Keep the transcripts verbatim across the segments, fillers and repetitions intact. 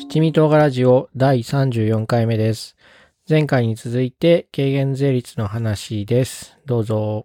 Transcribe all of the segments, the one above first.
七味唐辛ラジオだいさんじゅうよんかいめです。前回に続いて軽減税率の話です。どうぞ。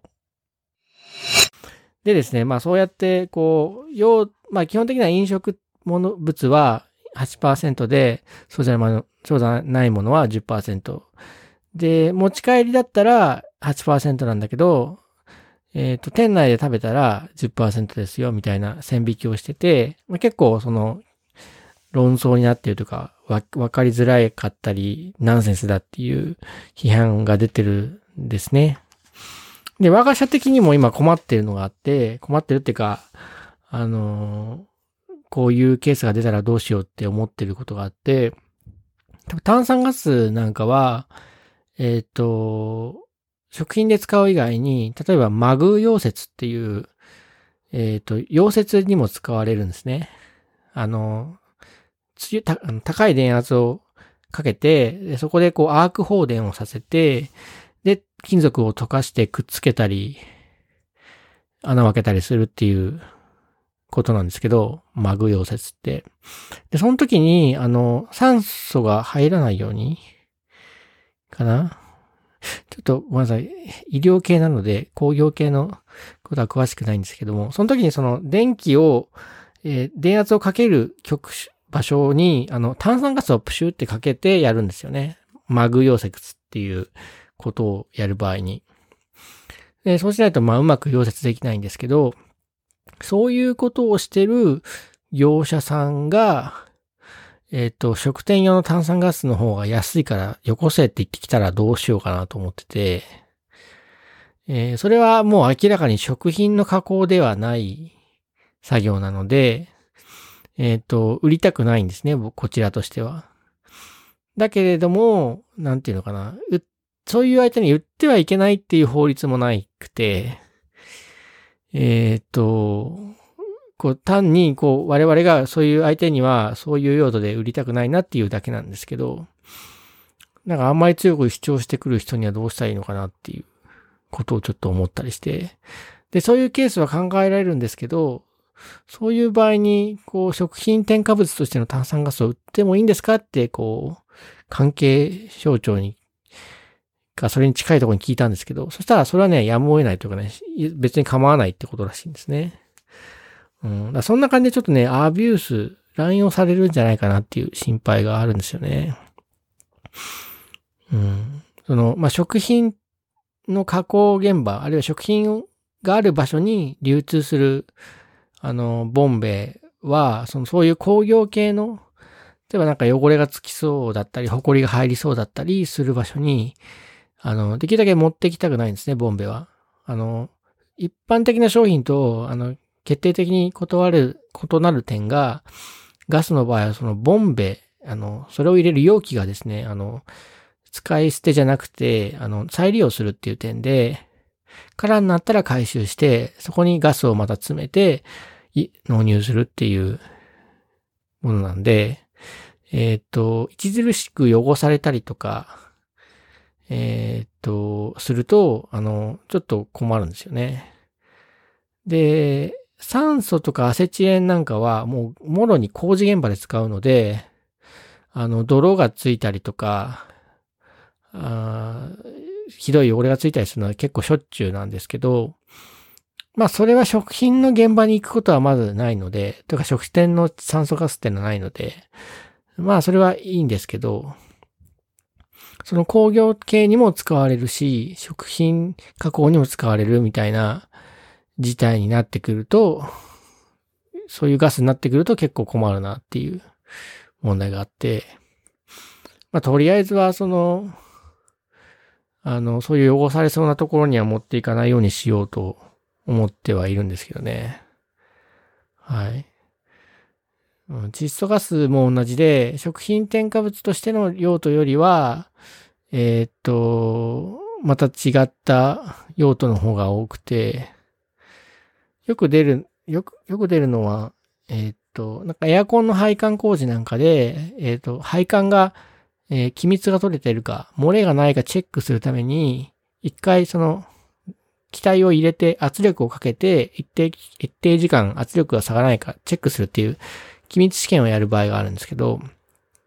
でですね、まあそうやってこう、要、まあ基本的には飲食物物は はちパーセント で、そうじゃないもの、そうじゃないものは じゅっパーセント。で、持ち帰りだったら はちパーセント なんだけど、えっと、店内で食べたら じゅっパーセント ですよ、みたいな線引きをしてて、まあ、結構その、論争になっているというか、わ、わかりづらかったり、ナンセンスだっていう批判が出てるんですね。で、我が社的にも今困ってるのがあって、困ってるっていうか、あのー、こういうケースが出たらどうしようって思ってることがあって、多分炭酸ガスなんかは、えっと、食品で使う以外に、例えばマグ溶接っていう、えっと、溶接にも使われるんですね。あの、強いた高い電圧をかけて、でそこでこうアーク放電をさせて、で、金属を溶かしてくっつけたり、穴を開けたりするっていうことなんですけど、マグ溶接って。で、その時に、あの、酸素が入らないように、かなちょっとごめんなさい。医療系なので、工業系のことは詳しくないんですけども、その時にその電気を、えー、電圧をかける局所、場所に、あの、炭酸ガスをプシュってかけてやるんですよね。マグ溶接っていうことをやる場合に。で、そうしないと、まあ、うまく溶接できないんですけど、そういうことをしてる業者さんが、えっと、食店用の炭酸ガスの方が安いからよこせって言ってきたらどうしようかなと思ってて、えー、それはもう明らかに食品の加工ではない作業なので、えっと、売りたくないんですね、こちらとしては。だけれども、なんていうのかな。そういう相手に売ってはいけないっていう法律もなくて、えっと、こう単にこう我々がそういう相手にはそういう用途で売りたくないなっていうだけなんですけど、なんかあんまり強く主張してくる人にはどうしたらいいのかなっていうことをちょっと思ったりして、で、そういうケースは考えられるんですけど、そういう場合に、こう、食品添加物としての炭酸ガスを売ってもいいんですかって、こう、関係省庁に、か、それに近いところに聞いたんですけど、そしたらそれはね、やむを得ないというかね、別に構わないってことらしいんですね。うん。だそんな感じでちょっとね、アビュース、乱用されるんじゃないかなっていう心配があるんですよね。うん。その、まあ、食品の加工現場、あるいは食品がある場所に流通するあの、ボンベは、その、そういう工業系の、例えばなんか汚れがつきそうだったり、埃が入りそうだったりする場所に、あの、できるだけ持ってきたくないんですね、ボンベは。あの、一般的な商品と、あの、決定的に断る、異なる点が、ガスの場合はそのボンベ、あの、それを入れる容器がですね、あの、使い捨てじゃなくて、あの、再利用するっていう点で、空になったら回収して、そこにガスをまた詰めて、納入するっていうものなんで、えっと、著しく汚されたりとか、えっと、すると、あの、ちょっと困るんですよね。で、酸素とかアセチレンなんかはもう、もろに工事現場で使うので、あの、泥がついたりとか、あひどい汚れがついたりするのは結構しょっちゅうなんですけど、まあそれは食品の現場に行くことはまずないので、とか食店の酸素ガスってのはないので、まあそれはいいんですけど、その工業系にも使われるし、食品加工にも使われるみたいな事態になってくると、そういうガスになってくると結構困るなっていう問題があって、まあとりあえずはその、あの、そういう汚されそうなところには持っていかないようにしようと思ってはいるんですけどね。はい。窒素ガスも同じで、食品添加物としての用途よりは、えー、っと、また違った用途の方が多くて、よく出る、よく、よく出るのは、えー、っと、なんかエアコンの配管工事なんかで、えー、っと、配管が、えー、気密が取れているか、漏れがないかチェックするために、一回その、気体を入れて圧力をかけて、一定、一定時間圧力が下がらないかチェックするっていう、機密試験をやる場合があるんですけど、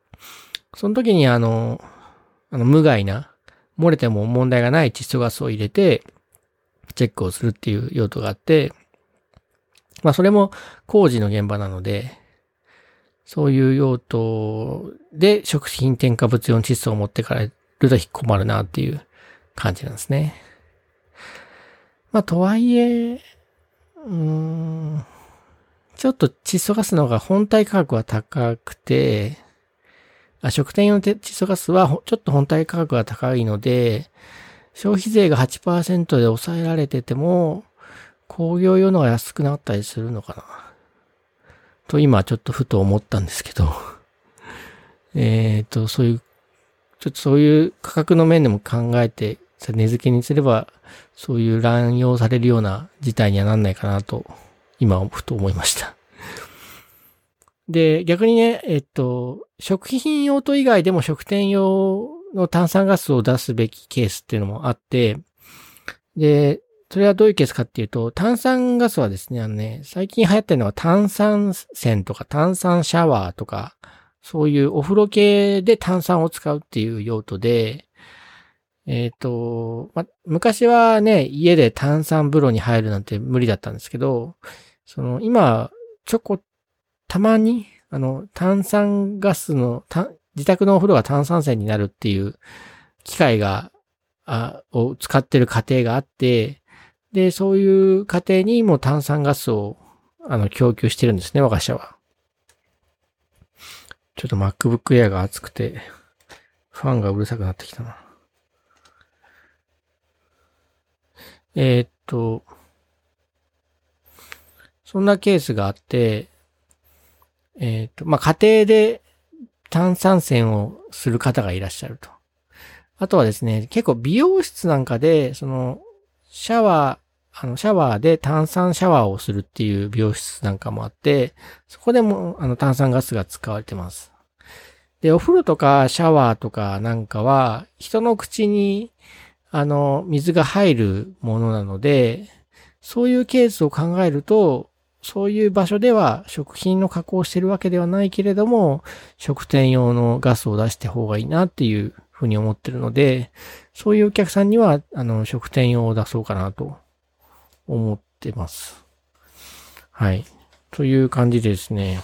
その時にあの、あの無害な、漏れても問題がない窒素ガスを入れて、チェックをするっていう用途があって、まあそれも工事の現場なので、そういう用途で食品添加物用の窒素を持ってかれると困るなっていう感じなんですね。まあとはいえ、うーん、ちょっと窒素ガスの方が本体価格は高くて、あ食店用の窒素ガスはちょっと本体価格が高いので、消費税が はちパーセント で抑えられてても、工業用のが安くなったりするのかなと今ちょっとふと思ったんですけど、えっと、そういう、ちょっとそういう価格の面でも考えて、値付けにすれば、そういう乱用されるような事態にはなんないかなと、今ふと思いました。で、逆にね、えっと、食品用途以外でも食店用の炭酸ガスを出すべきケースっていうのもあって、で、それはどういうケースかっていうと、炭酸ガスはですね、あのね、最近流行ってるのは炭酸泉とか炭酸シャワーとか、そういうお風呂系で炭酸を使うっていう用途で、えっと、ま、昔はね、家で炭酸風呂に入るなんて無理だったんですけど、その、今、ちょこ、たまに、あの、炭酸ガスの、自宅のお風呂が炭酸泉になるっていう機械が、あ、を使ってる家庭があって、で、そういう家庭にも炭酸ガスを、あの、供給してるんですね、我が社は。ちょっと MacBook Air が熱くて、ファンがうるさくなってきたな。えー、っと、そんなケースがあって、えー、っと、まあ、家庭で炭酸泉をする方がいらっしゃると。あとはですね、結構美容室なんかで、その、シャワー、あの、シャワーで炭酸シャワーをするっていう美容室なんかもあって、そこでも、あの、炭酸ガスが使われてます。で、お風呂とかシャワーとかなんかは、人の口に、あの、水が入るものなので、そういうケースを考えると、そういう場所では食品の加工をしてるわけではないけれども、食店用のガスを出した方がいいなっていうふうに思ってるので、そういうお客さんには、あの、食店用を出そうかなと思ってます。はい。という感じでですね、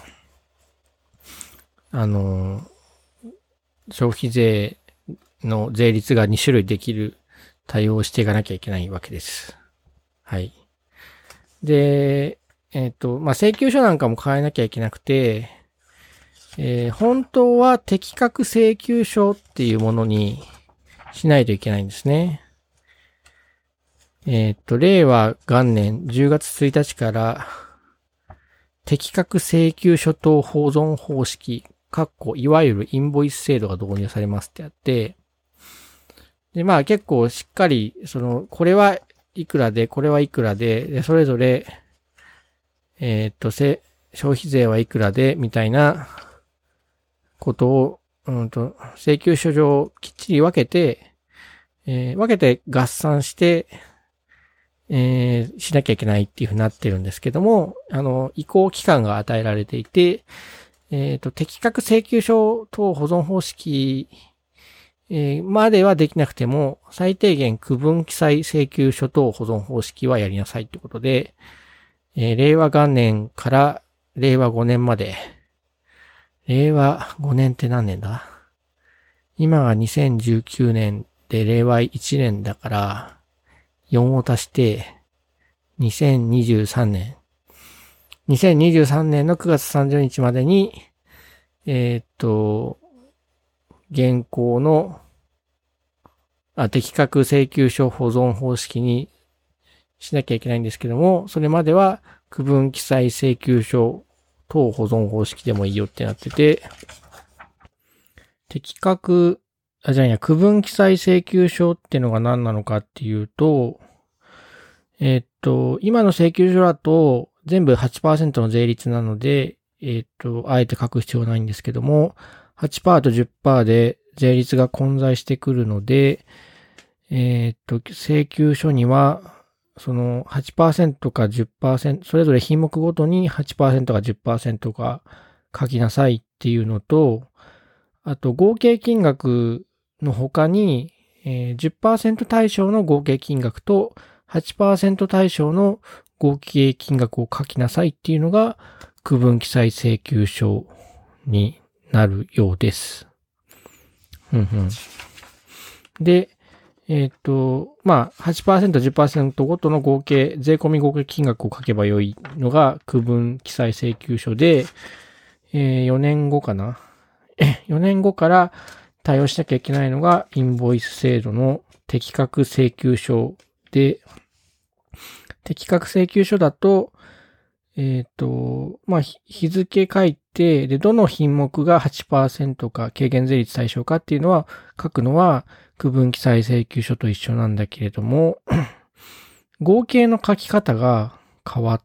あの、消費税の税率がに種類できる対応をしていかなきゃいけないわけです。はい。で、えっと、まあ、請求書なんかも変えなきゃいけなくて、えー、本当は適格請求書っていうものにしないといけないんですね。えっと、令和元年じゅうがつついたちから、適格請求書等保存方式、かっこいわゆるインボイス制度が導入されますってやって、で、まあ結構しっかり、その、これはいくらで、これはいくらで、でそれぞれ、えー、っと、せ、消費税はいくらで、みたいなことを、うんと、請求書上きっちり分けて、えー、分けて合算して、えー、しなきゃいけないっていうふうになってるんですけども、あの、移行期間が与えられていて、えっと、適格請求書等保存方式、えー、まではできなくても、最低限区分記載請求書等保存方式はやりなさいってことで、えー、令和元年から令和ごねんまで、令和ごねんって何年だ？今がにせんじゅうきゅうねんで令和いちねんだから、よんを足してにせんにじゅうさんねん。にせんにじゅうさんねんのくがつさんじゅうにちまでに、えー、っと、現行のあ適格請求書保存方式にしなきゃいけないんですけども、それまでは区分記載請求書等保存方式でもいいよってなってて、適格、あ、じゃあいや、区分記載請求書ってのが何なのかっていうと、えー、っと、今の請求書だと全部 はちパーセント の税率なので、えー、っと、あえて書く必要ないんですけども、はちパーセント と じゅっパーセント で税率が混在してくるので、えー、っと、請求書には、その はちパーセント か じゅっパーセント、それぞれ品目ごとに はちパーセント か じゅっパーセント か書きなさいっていうのと、 あと合計金額の他に、えー、じゅっパーセント 対象の合計金額と はちパーセント 対象の合計金額を書きなさいっていうのが区分記載請求書になるようです。うんうん、で、えっと、まあ、はちパーセント、じゅっパーセント ごとの合計、税込み合計金額を書けばよいのが区分記載請求書で、えー、よねんごかなよねんごから対応しなきゃいけないのがインボイス制度の適格請求書で、適格請求書だと、えっと、まあ、日付書いて、で、どの品目が はちパーセント か軽減税率対象かっていうのは書くのは区分記載請求書と一緒なんだけれども、合計の書き方が変わって、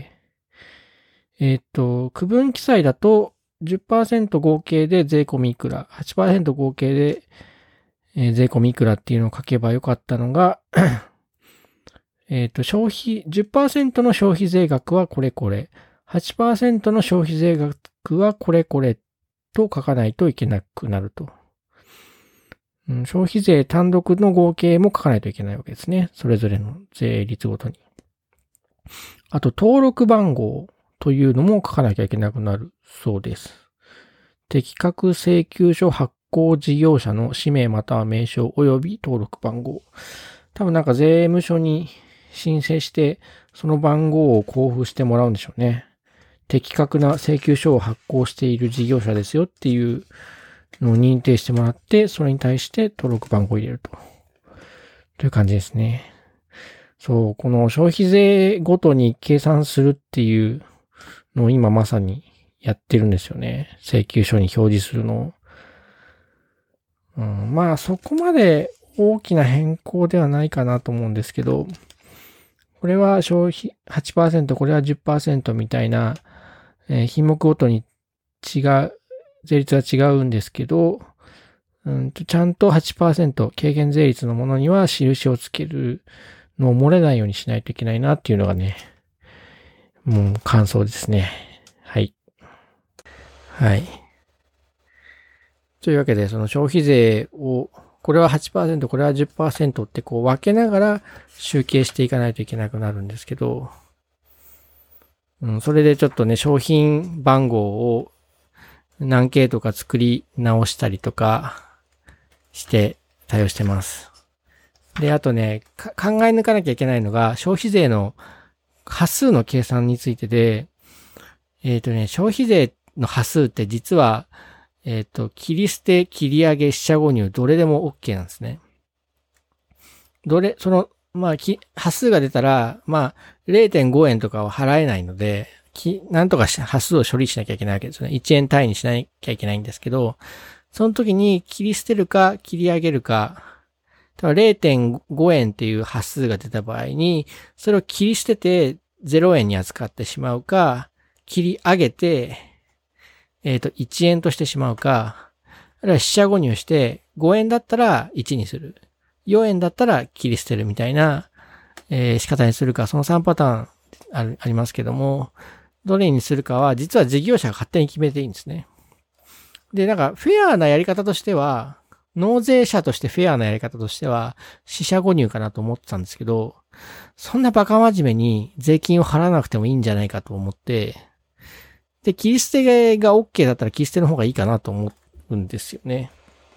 えっと、区分記載だと じゅっパーセント 合計で税込みいくら、はちパーセント 合計で税込みいくらっていうのを書けばよかったのが、えっと、消費、じゅっパーセント の消費税額はこれこれ、はちパーセント の消費税額はこれこれと書かないといけなくなると。うん、消費税単独の合計も書かないといけないわけですね。それぞれの税率ごとに。あと、登録番号というのも書かなきゃいけなくなるそうです。適格請求書発行事業者の氏名または名称及び登録番号。多分なんか税務署に申請して、その番号を交付してもらうんでしょうね。適格な請求書を発行している事業者ですよっていうのを認定してもらって、それに対して登録番号を入れると。という感じですね。そう、この消費税ごとに計算するっていうのを今まさにやってるんですよね。請求書に表示するのを。うん、まあそこまで大きな変更ではないかなと思うんですけど、これは消費 はちパーセント、これは じゅっパーセント みたいな、えー、品目ごとに違う、税率は違うんですけど、うんとちゃんと はちパーセント 軽減税率のものには印をつけるのを漏れないようにしないといけないなっていうのがね、もう感想ですね。はい。はい。というわけで、その消費税を、これは はちパーセント、これは じゅっパーセント ってこう分けながら集計していかないといけなくなるんですけど、うん、それでちょっとね、商品番号を何系とか作り直したりとかして対応してます。で、あとね、考え抜かなきゃいけないのが、消費税の端数の計算についてで、えっとね、消費税の端数って実は、えっと、切り捨て、切り上げ、四捨五入、どれでも OK なんですね。どれ、その、まあ、き、端数が出たら、まあ、れいてんごえんとかは払えないので、き、なんとか端数を処理しなきゃいけないわけですね。いちえん単位にしなきゃいけないんですけど、その時に切り捨てるか、切り上げるか、れいてんごえんっていう端数が出た場合に、それを切り捨ててぜろえんに扱ってしまうか、切り上げて、えっと、いちえんとしてしまうか、あるいは四捨五入してごえんだったらいちにする。よえんだったら切り捨てるみたいな、えー、仕方にするか、そのさんパターンある、ありますけども、どれにするかは実は事業者が勝手に決めていいんですね。で、なんかフェアなやり方としては、納税者としてフェアなやり方としては、四捨五入かなと思ってたんですけど、そんなバカ真面目に税金を払わなくてもいいんじゃないかと思って、で、切り捨てが OK だったら切り捨ての方がいいかなと思うんですよね。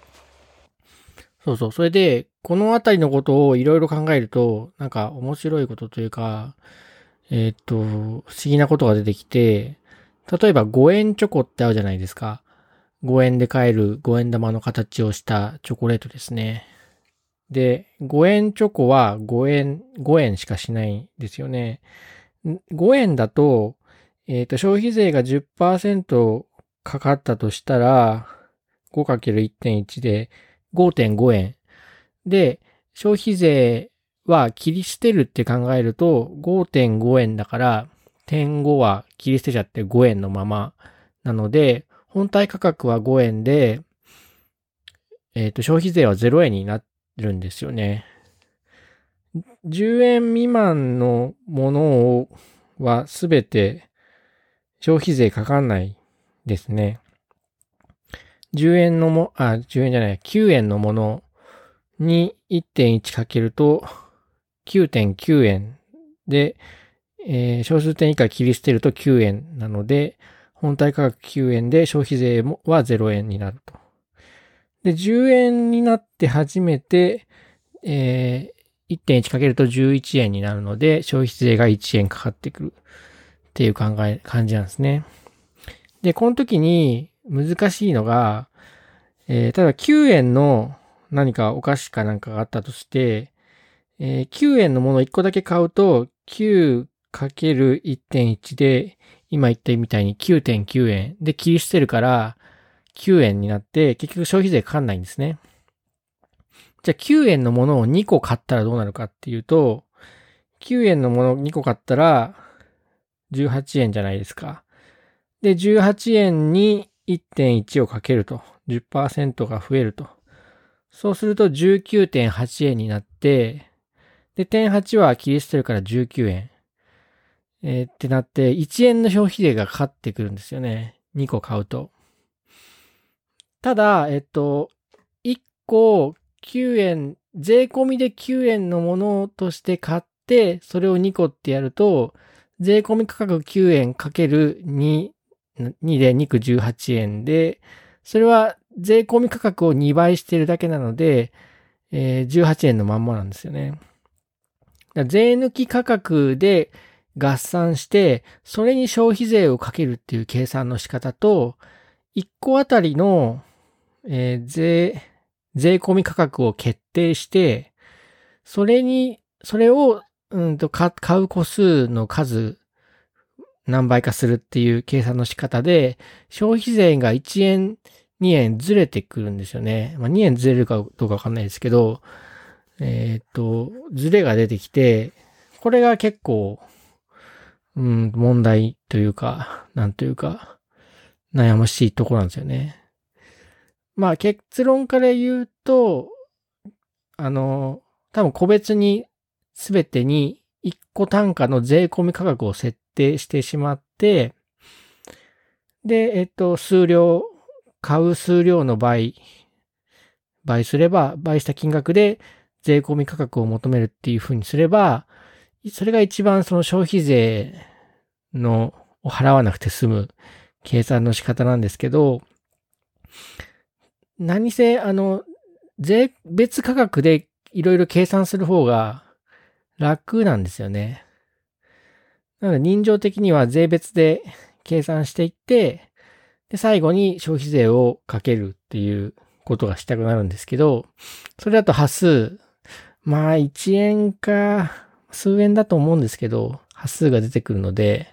そうそう。それで、このあたりのことをいろいろ考えると、なんか面白いことというか、えー、っと、不思議なことが出てきて、例えばごえんチョコってあるじゃないですか。ごえんで買えるごえん玉の形をしたチョコレートですね。で、ごえんチョコはごえん、ごえんしかしないんですよね。ごえんだと、えっと、消費税が じゅっパーセント かかったとしたら、ごかけるいってんいち で ごてんごえん。で、消費税は切り捨てるって考えると ごてんごえんだから、点ごは切り捨てちゃってごえんのまま。なので、本体価格はごえんで、えっと、消費税はぜろえんになるんですよね。じゅうえん未満のものをはすべて消費税かかんないですね。 じゅうえんのも、あ、じゅうえんじゃない、きゅうえんのものに いってんいち かけると きゅうてんきゅうえんで、えー、小数点以下切り捨てるときゅうえんなので、本体価格きゅうえんで消費税はぜろえんになると。で、じゅうえんになって初めて、えー、いってんいち かけるとじゅういちえんになるので、消費税がいちえんかかってくるっていう考え、感じなんですね。で、この時に難しいのが、えー、ただきゅうえんの何かお菓子かなんかがあったとして、えー、きゅうえんのものいっこだけ買うと きゅうかけるいってんいち で、今言ったみたいに きゅうてんきゅうえんで切り捨てるからきゅうえんになって結局消費税かかんないんですね。じゃあきゅうえんのものをにこ買ったらどうなるかっていうと、きゅうえんのものにこ買ったらじゅうはちえんじゃないですか。で、じゅうはちえんに いってんいち をかけると じゅっパーセント が増えると。そうすると じゅうきゅうてんはちえんになって、で、点はちは切り捨てるからじゅうきゅうえん。えー、ってなって、いちえんの消費税がかかってくるんですよね。にこ買うと。ただ、えっと、いっこきゅうえん、税込みできゅうえんのものとして買って、それをにこってやると、税込み価格きゅうえんかけるに、にでにこじゅうはちえんで、それは税込み価格をにばいしてるだけなので、えー、じゅうはちえんのまんまなんですよね。税抜き価格で合算して、それに消費税をかけるっていう計算の仕方と、いっこあたりの、えー、税、税込み価格を決定して、それに、それを、うんと、買う個数の数、何倍かするっていう計算の仕方で、消費税がいちえん、にえんずれてくるんですよね。まあ、にえんずれるかどうかわかんないですけど、えっと、ずれが出てきて、これが結構、うん、問題というか、なんというか、悩ましいところなんですよね。まあ結論から言うと、あの、多分個別に全てにいっこ単価の税込み価格を設定してしまって、で、えっと、数量、買う数量の倍、倍すれば、倍した金額で税込み価格を求めるっていう風にすれば、それが一番その消費税のを払わなくて済む計算の仕方なんですけど、何せ、あの、税別価格でいろいろ計算する方が楽なんですよね。なので人情的には税別で計算していって、で、最後に消費税をかけるっていうことがしたくなるんですけど、それだと端数、まあいちえんか数円だと思うんですけど、端数が出てくるので、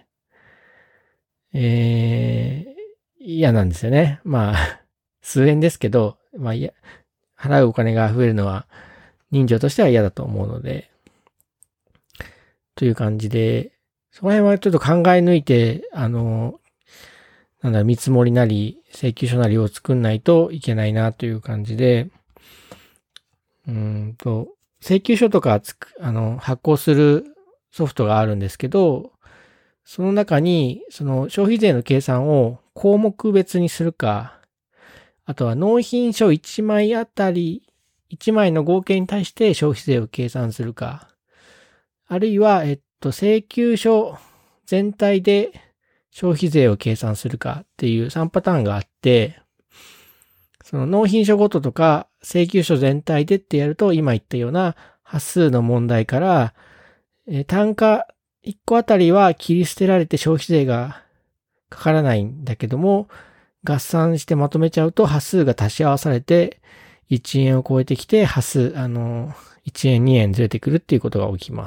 えー、嫌なんですよね。まあ、数円ですけど、まあ、いや、払うお金が増えるのは人情としては嫌だと思うので、という感じで、その辺はちょっと考え抜いて、あの、なんだろ、見積もりなり、請求書なりを作んないといけないなという感じで、うーんと、請求書とかつく、あの、発行するソフトがあるんですけど、その中に、その消費税の計算を項目別にするか、あとは納品書いちまいあたり、いちまいの合計に対して消費税を計算するか、あるいは、えっと、請求書全体で消費税を計算するかっていうさんパターンがあって、その納品書ごととか請求書全体でってやると、今言ったような端数の問題から、え単価いっこあたりは切り捨てられて消費税がかからないんだけども、合算してまとめちゃうと端数が足し合わされていちえんを超えてきて端数、あの、いちえんにえんずれてくるっていうことが起きます。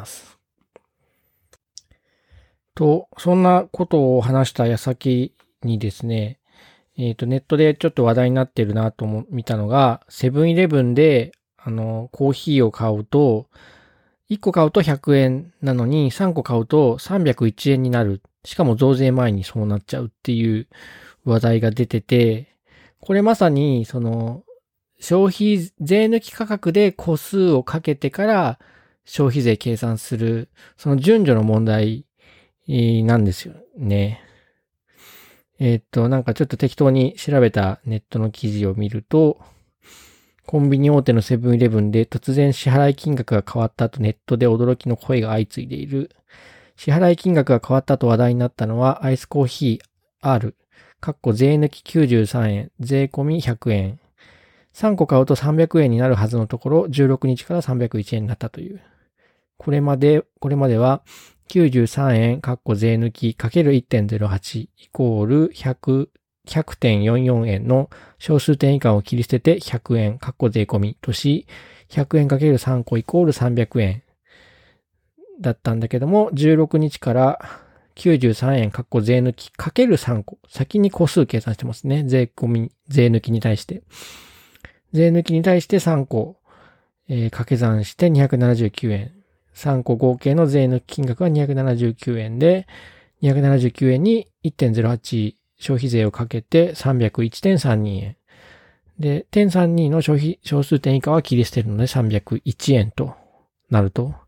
と、そんなことを話した矢先にですね、えっと、ネットでちょっと話題になってるなと思見たのが、セブンイレブンで、あの、コーヒーを買うと、いっこ買うとひゃくえんなのにさんこ買うとさんびゃくいちえんになる。しかも増税前にそうなっちゃうっていう話題が出てて、これまさにその消費税抜き価格で個数をかけてから消費税計算する、その順序の問題なんですよね。 えーっと、なんかちょっと適当に調べたネットの記事を見ると、コンビニ大手のセブンイレブンで突然支払い金額が変わったとネットで驚きの声が相次いでいる。支払い金額が変わったと話題になったのはアイスコーヒー R、かっこ税抜ききゅうじゅうさんえん、税込みひゃくえん。さんこ買うとさんびゃくえんになるはずのところ、じゅうろくにちからさんびゃくいちえんになったという。これまで、これまではきゅうじゅうさんえん、かっこ税抜き かけるいってんぜろはち イコールひゃく、ひゃくてんよんじゅうよんえんの小数点以下を切り捨ててひゃくえん、かっこ税込みとし、ひゃくえんかけるさんこイコールさんびゃくえんだったんだけども、じゅうろくにちからきゅうじゅうさんえん、かっこ税抜きかけるさんこ。先に個数計算してますね。税込み、税抜きに対して。税抜きに対してさんこ、えー、掛け算してにひゃくななじゅうきゅうえん。さんこ合計の税抜き金額はにひゃくななじゅうきゅうえんで、にひゃくななじゅうきゅうえんに いってんぜろはち 消費税をかけて さんびゃくいちてんさんに 円。で、てんさんに の消費、小数点以下は切り捨てるのでさんびゃくいちえんとなると。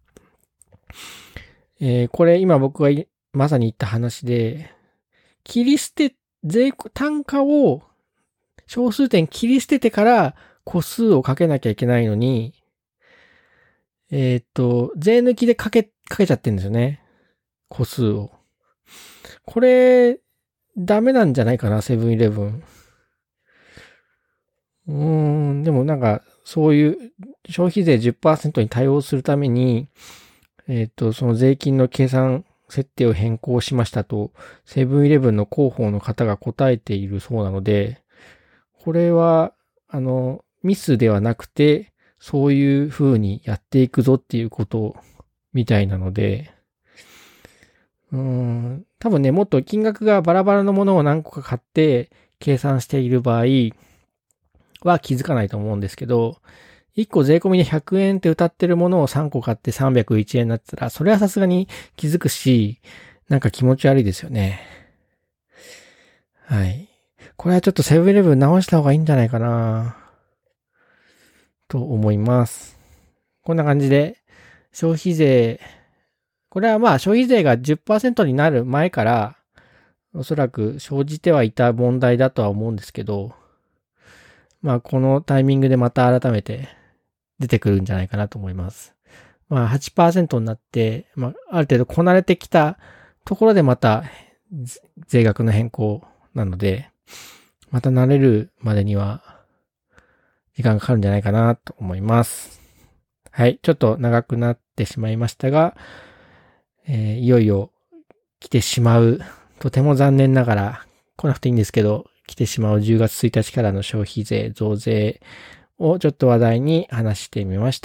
えー、これ今僕がまさに言った話で、切り捨て、税、単価を小数点切り捨ててから個数をかけなきゃいけないのに、えーっと、税抜きでかけ、かけちゃってるんですよね。個数を。これ、ダメなんじゃないかな、セブンイレブン。うーん、でもなんか、そういう消費税 じゅっパーセント に対応するために、えーっと、その税金の計算設定を変更しましたと、セブンイレブンの広報の方が答えているそうなので、これは、あの、ミスではなくて、そういう風にやっていくぞっていうことみたいなので、うーん、多分ね、もっと金額がバラバラのものを何個か買って計算している場合は気づかないと思うんですけど、いっこ税込みでひゃくえんって歌ってるものをさんこ買ってさんびゃくいちえんになったら、それはさすがに気づくし、なんか気持ち悪いですよね。はい。これはちょっとセブンイレブン直した方がいいんじゃないかなと思います。こんな感じで、消費税、これはまあ消費税が じゅっパーセント になる前から、おそらく生じてはいた問題だとは思うんですけど、まあこのタイミングでまた改めて出てくるんじゃないかなと思います。まあ はちパーセント になって、まあある程度こなれてきたところでまた税額の変更なので、また慣れるまでには時間がかかるんじゃないかなと思います。はい。ちょっと長くなってしまいましたが、えー、いよいよ来てしまう、とても残念ながら来なくていいんですけど、来てしまうじゅうがつついたちからの消費税増税をちょっと話題に話してみました。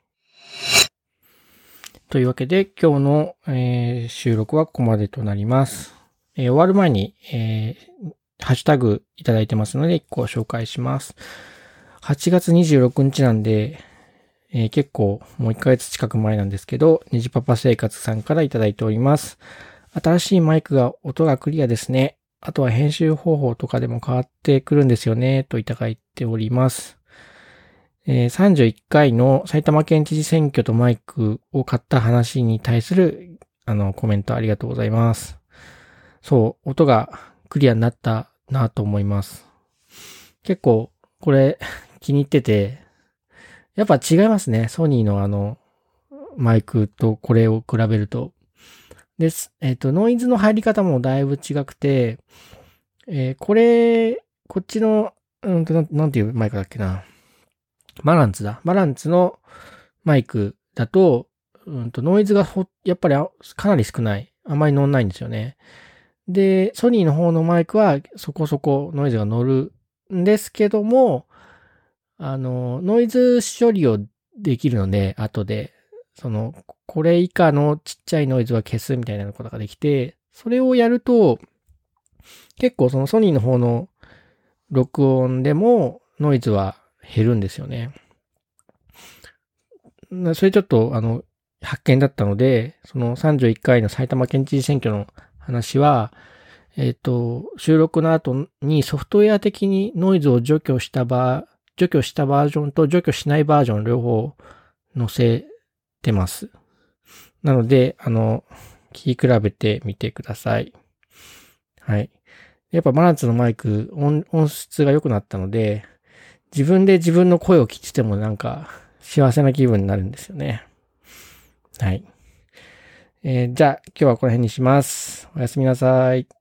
というわけで今日の、えー、収録はここまでとなります。えー、終わる前に、えー、ハッシュタグいただいてますのでいっこ紹介します。はちがつにじゅうろくにちなんで、えー、結構もういっかげつ近く前なんですけど、にじパパ生活さんからいただいております。新しいマイクが音がクリアですね。あとは編集方法とかでも変わってくるんですよね、といただいております。えー、さんじゅういっかいの埼玉県知事選挙とマイクを買った話に対するあのコメントありがとうございます。そう、音がクリアになったなと思います。結構これ気に入ってて、やっぱ違いますね。ソニーのあのマイクとこれを比べると。です。えっと、ノイズの入り方もだいぶ違くて、えー、これ、こっちの、うんとな、なんていうマイクだっけな。マランツだ。マランツのマイクだと、うんと、ノイズがほ、やっぱりかなり少ない。あんまり乗んないんですよね。で、ソニーの方のマイクはそこそこノイズが乗るんですけども、あの、ノイズ処理をできるので、後で、その、これ以下のちっちゃいノイズは消すみたいなことができて、それをやると、結構そのソニーの方の録音でもノイズは減るんですよね。それちょっとあの、発見だったので、そのさんじゅういっかいの埼玉県知事選挙の話は、えっと、収録の後にソフトウェア的にノイズを除去した場、除去したバージョンと除去しないバージョン両方載せてます。なので、あの、聞き比べてみてください。はい。 やっぱマナッツのマイク音、音質が良くなったので、自分で自分の声を聞いててもなんか幸せな気分になるんですよね。はい。えー、じゃあ今日はこの辺にします。おやすみなさい。